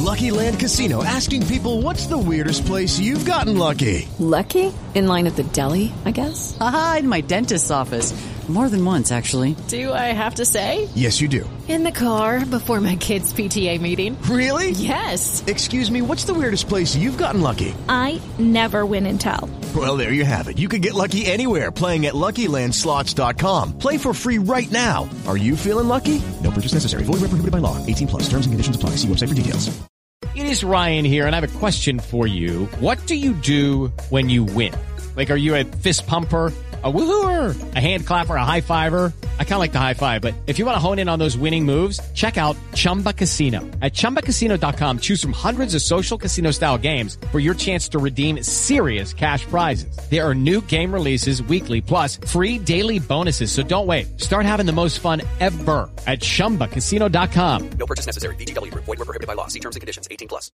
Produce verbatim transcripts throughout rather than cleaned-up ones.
Lucky Land Casino, asking people, what's the weirdest place you've gotten lucky? Lucky? In line at the deli, I guess? Aha, in my dentist's office. More than once, actually. Do I have to say? Yes, you do. In the car before my kids' P T A meeting. Really? Yes. Excuse me, what's the weirdest place you've gotten lucky? I never win and tell. Well, there you have it. You can get lucky anywhere, playing at Lucky Land Slots dot com. Play for free right now. Are you feeling lucky? No purchase necessary. Void where prohibited by law. eighteen plus. Terms and conditions apply. See website for details. It is Ryan here, and I have a question for you. What do you do when you win? Like, are you a fist pumper, a woohooer, a hand clapper, a high fiver? I kind of like the high five, but if you want to hone in on those winning moves, check out Chumba Casino. At Chumba Casino dot com, choose from hundreds of social casino-style games for your chance to redeem serious cash prizes. There are new game releases weekly, plus free daily bonuses, so don't wait. Start having the most fun ever at Chumba Casino dot com. No purchase necessary. V G W. Void where prohibited by law. See terms and conditions. eighteen plus.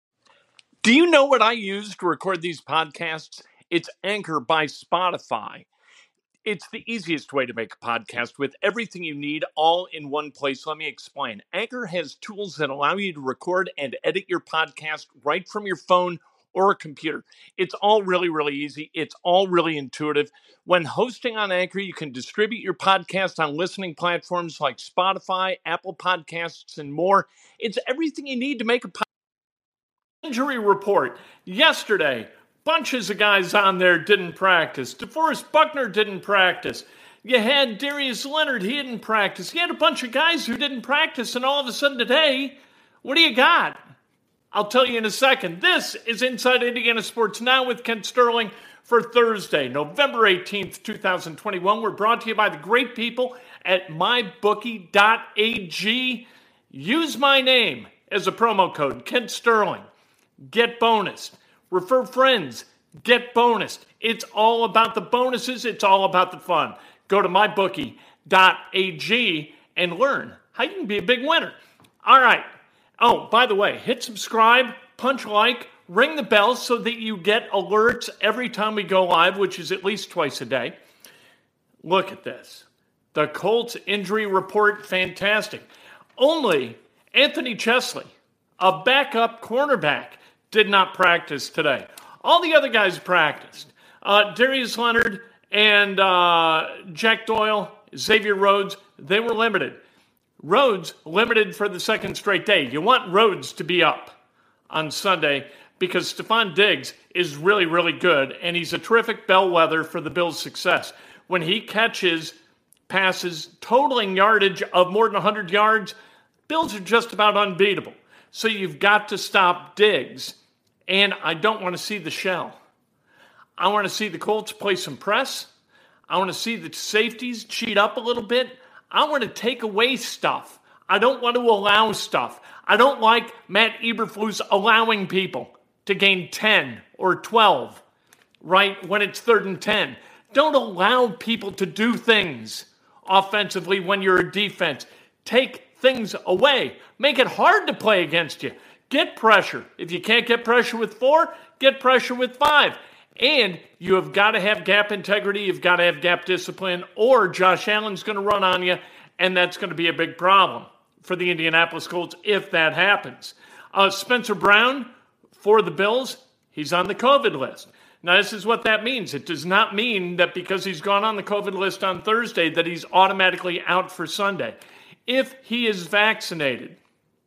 Do you know what I use to record these podcasts? It's Anchor by Spotify. It's the easiest way to make a podcast with everything you need all in one place. Let me explain. Anchor has tools that allow you to record and edit your podcast right from your phone or a computer. It's all really, really easy. It's all really intuitive. When hosting on Anchor, you can distribute your podcast on listening platforms like Spotify, Apple Podcasts, and more. It's everything you need to make a podcast. Injury report. Yesterday, bunches of guys on there didn't practice. DeForest Buckner didn't practice. You had Darius Leonard, he didn't practice. You had a bunch of guys who didn't practice, and all of a sudden today, what do you got? I'll tell you in a second. This is Inside Indiana Sports Now with Kent Sterling for Thursday, November eighteenth, twenty twenty-one. We're brought to you by the great people at my bookie dot a g. Use my name as a promo code, Kent Sterling. Get bonus. Refer friends. Get bonus. It's all about the bonuses. It's all about the fun. Go to my bookie dot a g and learn how you can be a big winner. All right. Oh, by the way, hit subscribe, punch like, ring the bell so that you get alerts every time we go live, which is at least twice a day. Look at this. The Colts injury report, fantastic. Only Anthony Chesley, a backup cornerback, did not practice today. All the other guys practiced. Uh, Darius Leonard and uh, Jack Doyle, Xavier Rhodes, they were limited. Rhodes limited for the second straight day. You want Rhodes to be up on Sunday because Stephon Diggs is really, really good, and he's a terrific bellwether for the Bills' success. When he catches passes totaling yardage of more than one hundred yards, Bills are just about unbeatable. So you've got to stop Diggs. And I don't want to see the shell. I want to see the Colts play some press. I want to see the safeties cheat up a little bit. I want to take away stuff. I don't want to allow stuff. I don't like Matt Eberflus allowing people to gain ten or twelve, right, when it's third and ten. Don't allow people to do things offensively when you're a defense. Take things away. Make it hard to play against you. Get pressure. If you can't get pressure with four, get pressure with five. And you have got to have gap integrity. You've got to have gap discipline, or Josh Allen's going to run on you, and that's going to be a big problem for the Indianapolis Colts if that happens. Uh, Spencer Brown, for the Bills, he's on the COVID list. Now, this is what that means. It does not mean that because he's gone on the COVID list on Thursday that he's automatically out for Sunday. If he is vaccinated,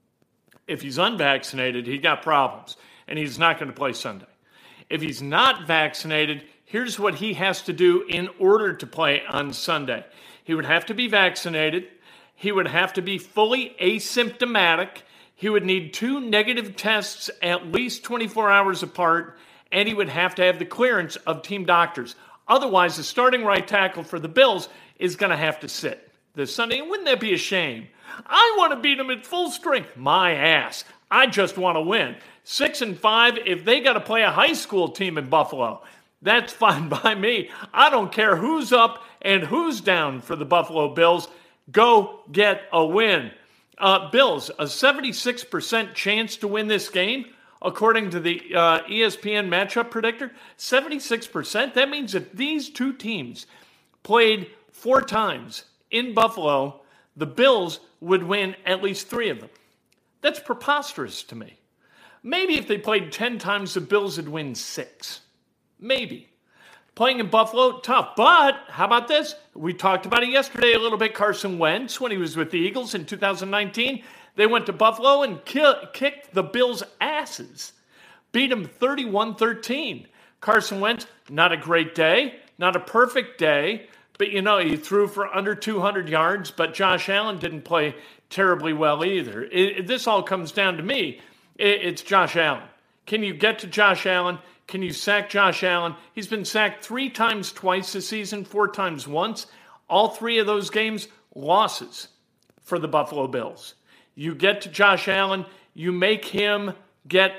if he's unvaccinated, he got problems, and he's not going to play Sunday. If he's not vaccinated, here's what he has to do in order to play on Sunday. He would have to be vaccinated. He would have to be fully asymptomatic. He would need two negative tests at least twenty-four hours apart, and he would have to have the clearance of team doctors. Otherwise, the starting right tackle for the Bills is going to have to sit this Sunday. And wouldn't that be a shame? I want to beat them at full strength. My ass. I just want to win. Six and five, if they got to play a high school team in Buffalo, that's fine by me. I don't care who's up and who's down for the Buffalo Bills. Go get a win. Uh, Bills, a seventy-six percent chance to win this game, according to the uh, E S P N matchup predictor. seventy-six percent? That means that these two teams played four times in Buffalo, the Bills would win at least three of them. That's preposterous to me. Maybe if they played ten times, the Bills would win six. Maybe. Playing in Buffalo, tough. But how about this? We talked about it yesterday a little bit. Carson Wentz, when he was with the Eagles in two thousand nineteen, they went to Buffalo and kill, kicked the Bills' asses. Beat them thirty-one thirteen. Carson Wentz, not a great day, not a perfect day, but you know, he threw for under two hundred yards, but Josh Allen didn't play terribly well either. It, it, this all comes down to me. It, it's Josh Allen. Can you get to Josh Allen? Can you sack Josh Allen? He's been sacked three times twice this season, four times once. All three of those games, losses for the Buffalo Bills. You get to Josh Allen, you make him get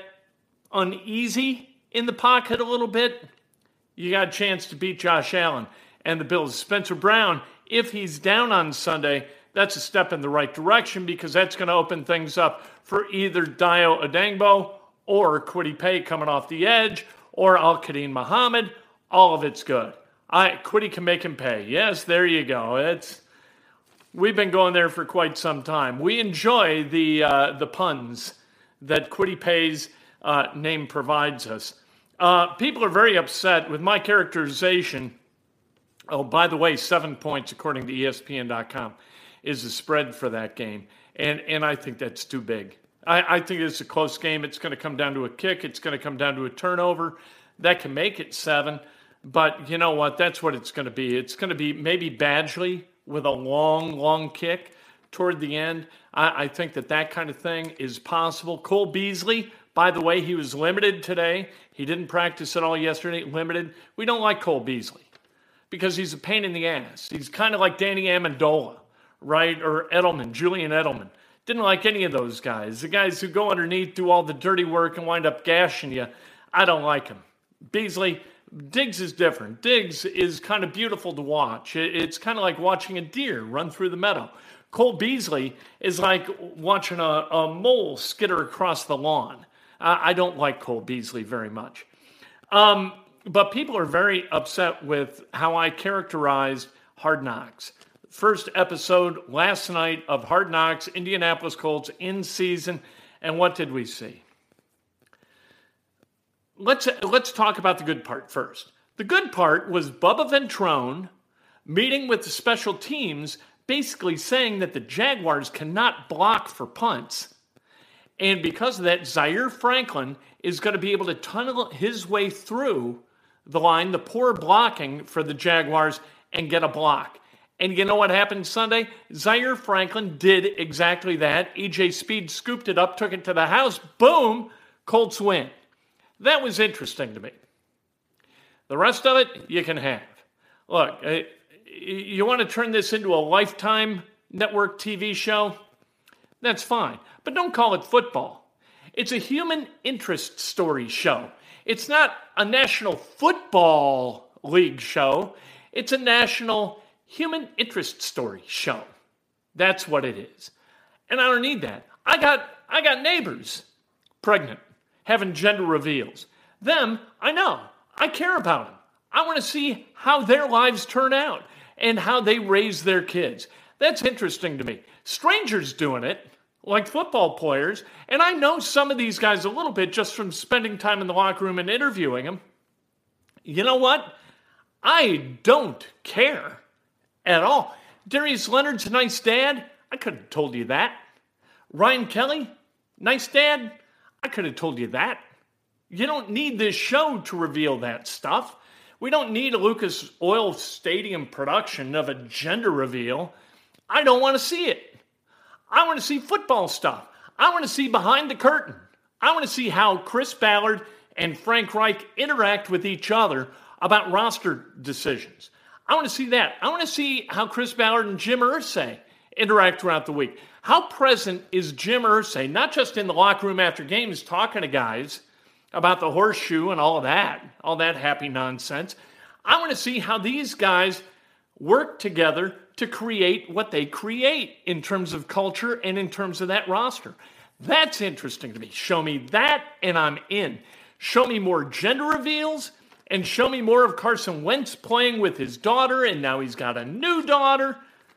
uneasy in the pocket a little bit, you got a chance to beat Josh Allen and the Bills. Spencer Brown, if he's down on Sunday, that's a step in the right direction because that's going to open things up for either Dayo Odeyingbo or Kwity Paye coming off the edge or Al-Quadin Muhammad. All of it's good. I, Kwity can make him pay. Yes, there you go. It's We've been going there for quite some time. We enjoy the uh, the puns that Kwity Paye's uh, name provides us. Uh, people are very upset with my characterization. Oh, by the way, seven points, according to E S P N dot com, is the spread for that game. And and I think that's too big. I, I think it's a close game. It's going to come down to a kick. It's going to come down to a turnover. That can make it seven. But you know what? That's what it's going to be. It's going to be maybe Badgley with a long, long kick toward the end. I, I think that that kind of thing is possible. Cole Beasley, by the way, he was limited today. He didn't practice at all yesterday, limited. We don't like Cole Beasley because he's a pain in the ass. He's kind of like Danny Amendola, right? Or Edelman, Julian Edelman. Didn't like any of those guys. The guys who go underneath, do all the dirty work and wind up gashing you. I don't like him. Beasley, Diggs is different. Diggs is kind of beautiful to watch. It's kind of like watching a deer run through the meadow. Cole Beasley is like watching a, a mole skitter across the lawn. I don't like Cole Beasley very much. Um, but people are very upset with how I characterized Hard Knocks. First episode last night of Hard Knocks, Indianapolis Colts in season. And what did we see? Let's let's talk about the good part first. The good part was Bubba Ventrone meeting with the special teams, basically saying that the Jaguars cannot block for punts. And because of that, Zaire Franklin is going to be able to tunnel his way through the line, the poor blocking for the Jaguars, and get a block. And you know what happened Sunday? Zaire Franklin did exactly that. E J Speed scooped it up, took it to the house. Boom! Colts win. That was interesting to me. The rest of it, you can have. Look, uh, you want to turn this into a Lifetime network T V show? That's fine. But don't call it football. It's a human interest story show. It's not a National Football League show. It's a national human interest story show. That's what it is. And I don't need that. I got I got neighbors pregnant, having gender reveals. Them, I know. I care about them. I want to see how their lives turn out and how they raise their kids. That's interesting to me. Strangers doing it, like football players, and I know some of these guys a little bit just from spending time in the locker room and interviewing them. You know what? I don't care at all. Darius Leonard's a nice dad. I could have told you that. Ryan Kelly, nice dad. I could have told you that. You don't need this show to reveal that stuff. We don't need a Lucas Oil Stadium production of a gender reveal. I don't want to see it. I want to see football stuff. I want to see behind the curtain. I want to see how Chris Ballard and Frank Reich interact with each other about roster decisions. I want to see that. I want to see how Chris Ballard and Jim Irsay interact throughout the week. How present is Jim Irsay, not just in the locker room after games talking to guys about the horseshoe and all of that, all that happy nonsense. I want to see how these guys work together to create what they create in terms of culture and in terms of that roster. That's interesting to me. Show me that and I'm in. Show me more gender reveals and show me more of Carson Wentz playing with his daughter and now he's got a new daughter.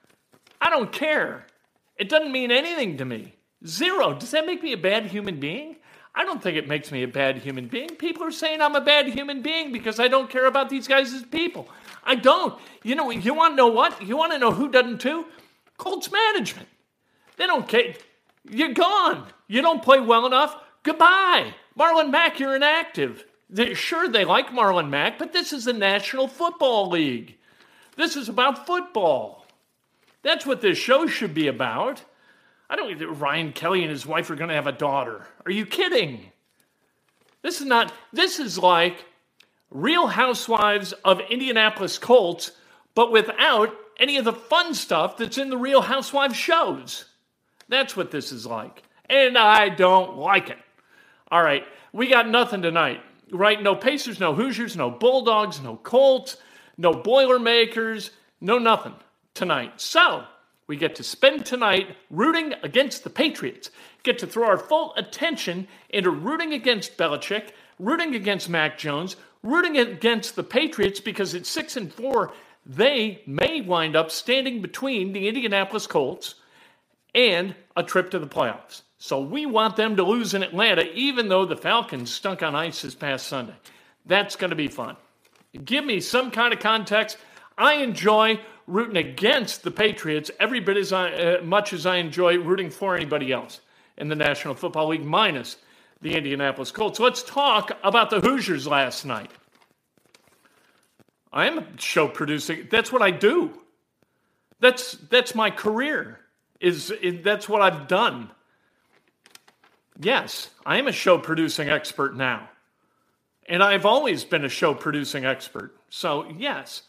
I don't care. It doesn't mean anything to me. Zero. Does that make me a bad human being? I don't think it makes me a bad human being. People are saying I'm a bad human being because I don't care about these guys as people. I don't. You know, you want to know what? You want to know who doesn't too? Colts management. They don't care. You're gone. You don't play well enough. Goodbye. Marlon Mack, you're inactive. They're, sure, they like Marlon Mack, but this is the National Football League. This is about football. That's what this show should be about. I don't think Ryan Kelly and his wife are going to have a daughter. Are you kidding? This is not, this is like Real Housewives of Indianapolis Colts, but without any of the fun stuff that's in the Real Housewives shows. That's what this is like. And I don't like it. All right, we got nothing tonight, right? No Pacers, no Hoosiers, no Bulldogs, no Colts, no Boilermakers, no nothing tonight. So, we get to spend tonight rooting against the Patriots. Get to throw our full attention into rooting against Belichick, rooting against Mac Jones, rooting against the Patriots because at six and four, they may wind up standing between the Indianapolis Colts and a trip to the playoffs. So we want them to lose in Atlanta, even though the Falcons stunk on ice this past Sunday. That's going to be fun. Give me some kind of context. I enjoy rooting against the Patriots every bit as I, uh, much as I enjoy rooting for anybody else in the National Football League, minus the Indianapolis Colts. Let's talk about the Hoosiers last night. I am a show producing. That's what I do. That's that's my career. Is, is that's what I've done. Yes, I am a show producing expert now. And I've always been a show producing expert. So, yes.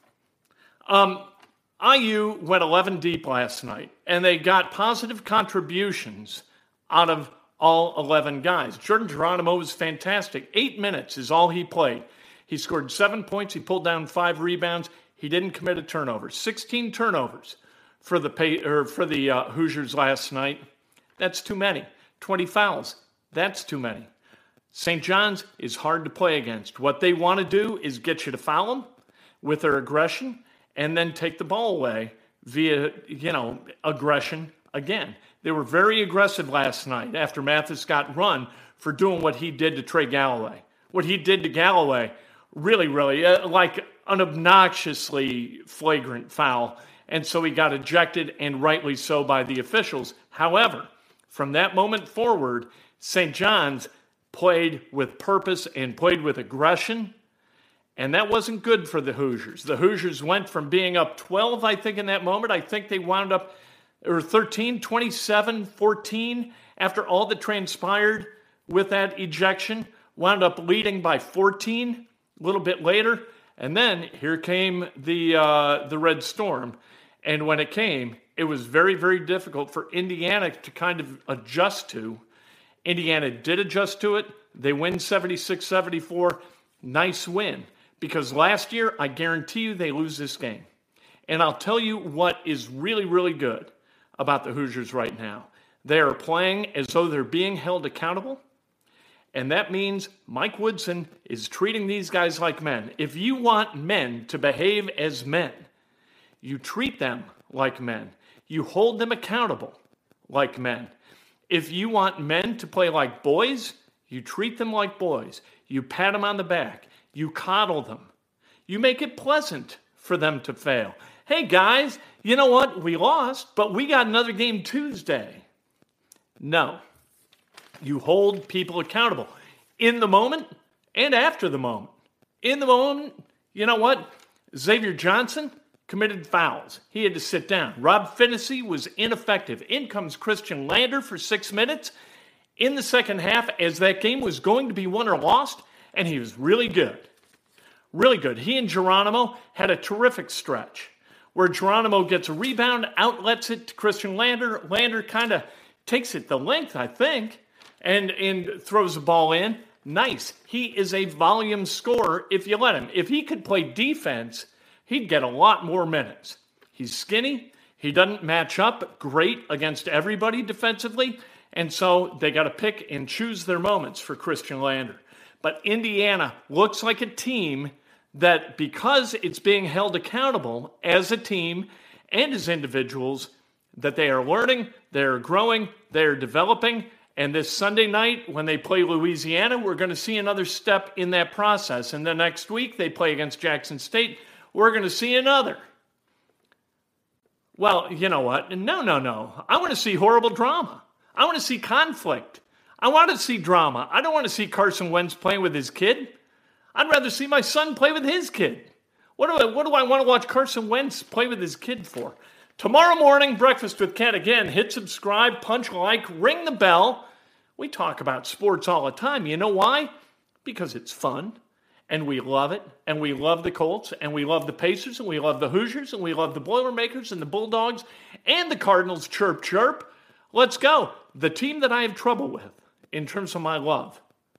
Um, I U went eleven deep last night, and they got positive contributions out of all eleven guys. Jordan Geronimo was fantastic. Eight minutes is all he played. He scored seven points. He pulled down five rebounds. He didn't commit a turnover. sixteen turnovers for the pay, or for the uh, Hoosiers last night. That's too many. twenty fouls. That's too many. Saint John's is hard to play against. What they want to do is get you to foul them with their aggression and then take the ball away via, you know, aggression again. They were very aggressive last night after Mathis got run for doing what he did to Trey Galloway. What he did to Galloway, really, really, uh, like an obnoxiously flagrant foul. And so he got ejected, and rightly so by the officials. However, from that moment forward, Saint John's played with purpose and played with aggression, and that wasn't good for the Hoosiers. The Hoosiers went from being up twelve, I think, in that moment. I think they wound up, or thirteen, twenty-seven, fourteen, after all that transpired with that ejection, wound up leading by fourteen a little bit later, and then here came the uh, the Red Storm, and when it came, it was very, very difficult for Indiana to kind of adjust to. Indiana did adjust to it. They win seventy-six seventy-four. Nice win. Because last year, I guarantee you they lose this game. And I'll tell you what is really, really good about the Hoosiers right now. They are playing as though they're being held accountable. And that means Mike Woodson is treating these guys like men. If you want men to behave as men, you treat them like men. You hold them accountable like men. If you want men to play like boys, you treat them like boys. You pat them on the back. You coddle them. You make it pleasant for them to fail. Hey, guys, you know what? We lost, but we got another game Tuesday. No. You hold people accountable in the moment and after the moment. In the moment, you know what? Xavier Johnson committed fouls. He had to sit down. Rob Finney was ineffective. In comes Christian Lander for six minutes in the second half as that game was going to be won or lost, and he was really good. Really good. He and Geronimo had a terrific stretch where Geronimo gets a rebound, outlets it to Christian Lander. Lander kind of takes it the length, I think, and, and throws the ball in. Nice. He is a volume scorer if you let him. If he could play defense, he'd get a lot more minutes. He's skinny. He doesn't match up great against everybody defensively, and so they got to pick and choose their moments for Christian Lander. But Indiana looks like a team that, because it's being held accountable as a team and as individuals, that they are learning, they're growing, they're developing, And this Sunday night, when they play Louisiana, we're going to see another step in that process. And the next week, they play against Jackson State. We're going to see another. Well, you know what? No, no, no. I want to see horrible drama. I want to see conflict. I want to see drama. I don't want to see Carson Wentz playing with his kid. I'd rather see my son play with his kid. What do I, what do I want to watch Carson Wentz play with his kid for? Tomorrow morning, Breakfast with Ken. Again, hit subscribe, punch like, ring the bell. We talk about sports all the time. You know why? Because it's fun, and we love it, and we love the Colts, and we love the Pacers, and we love the Hoosiers, and we love the Boilermakers, and the Bulldogs, and the Cardinals. Chirp, chirp. Let's go. The team that I have trouble with in terms of my love,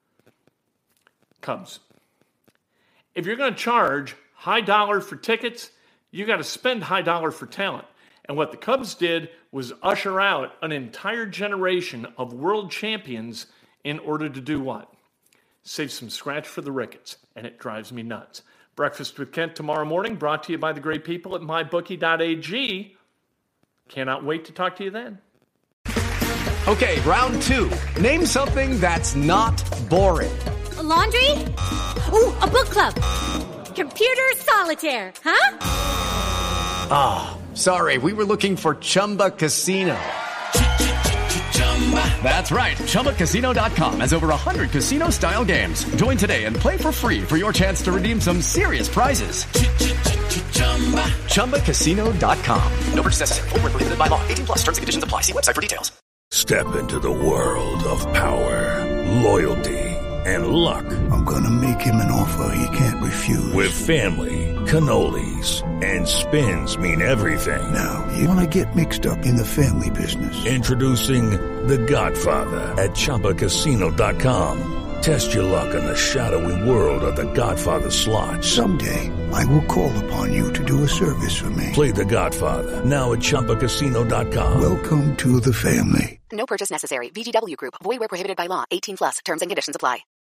Cubs. If you're going to charge high dollar for tickets, you got to spend high dollar for talent. And what the Cubs did was usher out an entire generation of world champions in order to do what? Save some scratch for the Ricketts. And it drives me nuts. Breakfast with Kent tomorrow morning, brought to you by the great people at my bookie dot a g. Cannot wait to talk to you then. Okay, round two. Name something that's not boring. A laundry? Ooh, a book club. Computer solitaire, huh? Ah, oh, sorry, we were looking for Chumba Casino. That's right, Chumba Casino dot com has over one hundred casino-style games. Join today and play for free for your chance to redeem some serious prizes. Chumba Casino dot com. No purchase necessary. Void where prohibited by law. eighteen plus. Terms and conditions apply. See website for details. Step into the world of power, loyalty, and luck. I'm gonna make him an offer he can't refuse. With family, cannolis, and spins mean everything. Now, you wanna get mixed up in the family business. Introducing The Godfather at Chumba Casino dot com. Test your luck in the shadowy world of The Godfather slot. Someday, I will call upon you to do a service for me. Play The Godfather, now at Chumba Casino dot com. Welcome to the family. No purchase necessary. V G W Group. Void where prohibited by law. eighteen plus. Terms and conditions apply.